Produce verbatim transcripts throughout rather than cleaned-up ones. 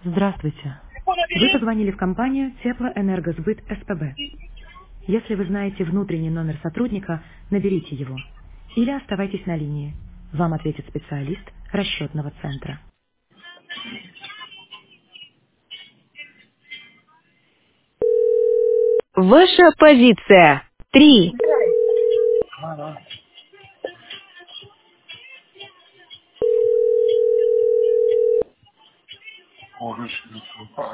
Здравствуйте. Вы позвонили в компанию Теплоэнергосбыт СПБ. Если вы знаете внутренний номер сотрудника, наберите его. Или оставайтесь на линии. Вам ответит специалист расчетного центра. Ваша позиция. Три. Ага. Можешь не слухать.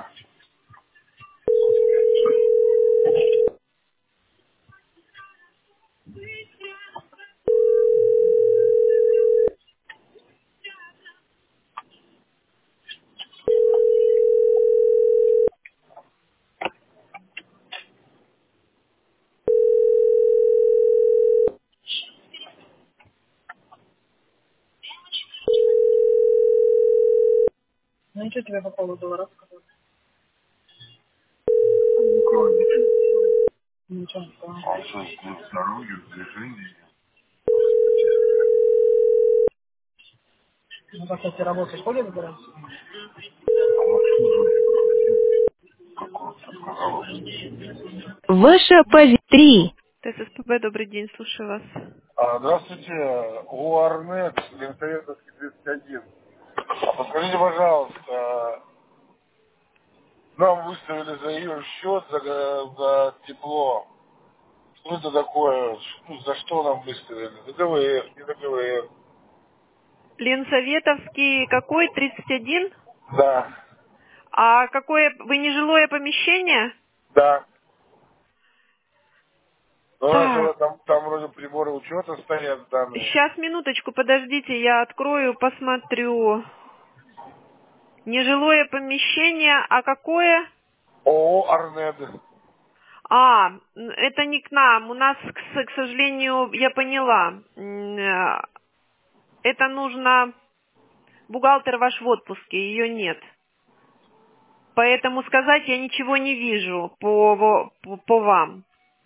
Ну ничего тебе по поводу рассказать. Никого ничего. Ничего не сказал. Он все сбил с дороги в движении. Ну, как кстати, работу в школе выбираешь? Он обслуживание проходил. Какого-то сказал. Ваша позиция. Три. ТССПБ, добрый день, слушаю вас. А, здравствуйте, УАРНЕТ, Ленсоветовский тридцать один. А подскажите, пожалуйста, нам выставили за ее счет за, за тепло. Что это такое? Ну, за что нам выставили? За ГВР, не за ГВР. Ленсоветовский какой? тридцать один? Да, А какое? Вы нежилое помещение? да. Но у нас же Так, вот там, там вроде приборы учета стоят данные. сейчас, минуточку, подождите, я открою, посмотрю. Нежилое помещение, а какое? ООО «Арнед». А, н- это не к нам. У нас, к, с- к сожалению, я поняла. М, э, Это нужно... Бухгалтер ваш в отпуске, ее нет. Поэтому сказать я ничего не вижу по, во- по, по вам.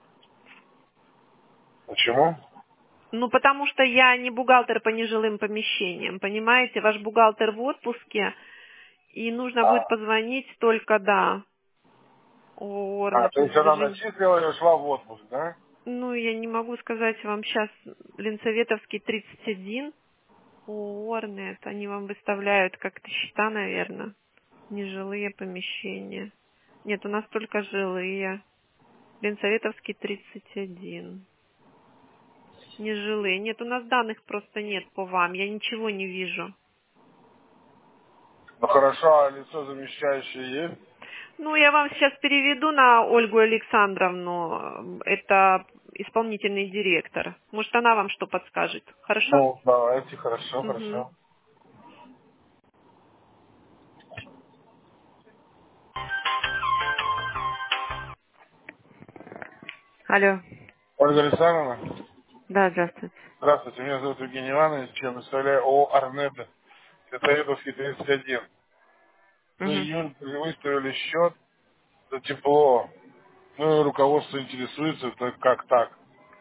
Почему? Ну, потому что я не бухгалтер по нежилым помещениям, понимаете? Ваш бухгалтер в отпуске, и нужно будет А, позвонить только, да, а, Орнет то есть она сбережений. начислила и ушла в отпуск, да? Ну, я не могу сказать вам сейчас, Ленсоветовский тридцать один, Орнет, они вам выставляют как-то счета, наверное, нежилые помещения. Нет, у нас только жилые. Ленсоветовский тридцать один. Нежилые. Нет, у нас данных просто нет по вам. Я ничего не вижу. Ну хорошо, а лицо замещающее есть? Ну, я вам сейчас переведу на Ольгу Александровну. Это исполнительный директор. Может, она вам что подскажет. Хорошо? Ну, давайте, хорошо, Угу. хорошо. Алло. Ольга Александровна, Да, здравствуйте. здравствуйте, меня зовут Евгений Иванович, я представляю ООО «Арнед», Светоедовский тридцать один. За Угу. июнь выставили счет за тепло. Ну и руководство интересуется, так как так.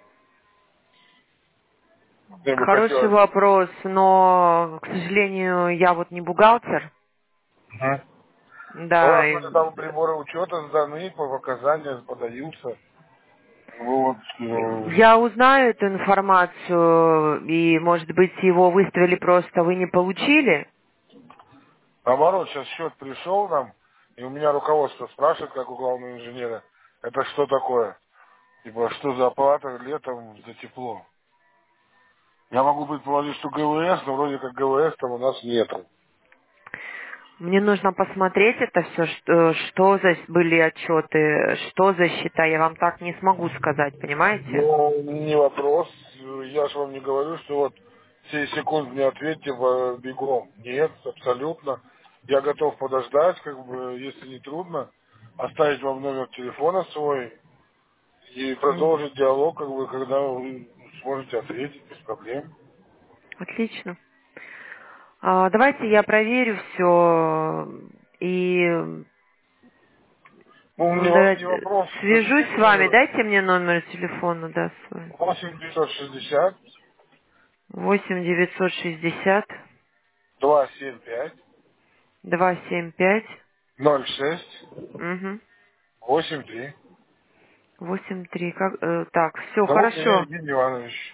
Мне бы Хороший хотелось. вопрос, но, к сожалению, я вот не бухгалтер. Мгм. У Да, нас вроде и там приборы учета сданы, по показаниям подаются. Вот. э, я узнаю эту информацию, и, может быть, его выставили просто, вы не получили? Наоборот, сейчас счет пришел нам, и у меня руководство спрашивает, как у главного инженера, это что такое? Типа, что за оплата летом за тепло? Я могу предположить, что ГВС, но вроде как ГВС там у нас нету. Мне нужно посмотреть это все, что, что за были отчеты, что за счета, я вам так не смогу сказать, понимаете? Ну, не вопрос. Я же вам не говорю, что вот сей секунд мне ответьте в- бегом. Нет, абсолютно. Я готов подождать, как бы, если не трудно, оставить вам номер телефона свой и М, продолжить диалог, как бы, когда вы сможете ответить без проблем. Отлично. А, давайте я проверю все и Ну, не, ну, во- да, не вопрос. свяжусь Дадите с мне вами, номер дайте мне номер телефона, да, свой. восемь девятьсот шестьдесят восемь девятьсот шестьдесят два семь пять два семь пять ноль шесть Угу. восемь три. восемь три. Как, э, так, все, Зовут меня хорошо. Евгений Иванович.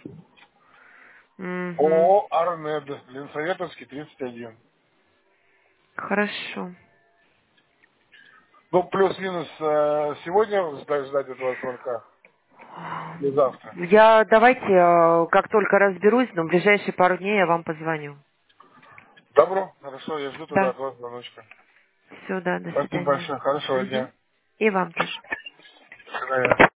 Угу. ООО «Арнед», Ленсоветовский, тридцать один. Хорошо. Ну, плюс-минус э, сегодня ждать, ждать этого звонка или завтра. Я давайте, э, как только разберусь, но в ближайшие пару дней я вам позвоню. Добро, хорошо, я жду тогда Да. от вас звоночка. Все, да, до Спасибо свидания. большое, хорошего Угу. дня. И вам тоже. До свидания.